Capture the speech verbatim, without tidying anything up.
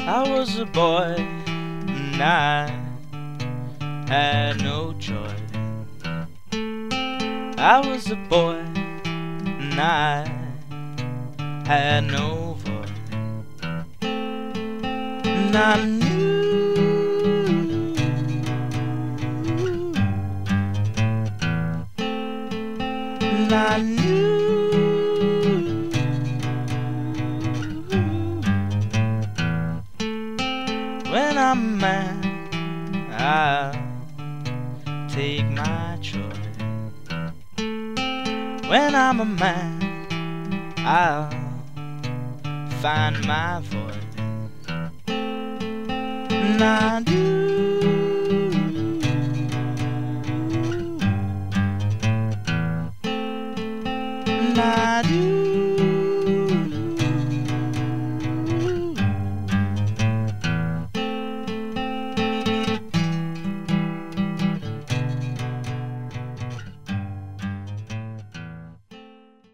I was a boy and I had no joy. I was a boy and I had no voice. And I knew, and I knew when I'm a man, I'll take my choice. When I'm a man, I'll find my voice. And I do, and I do.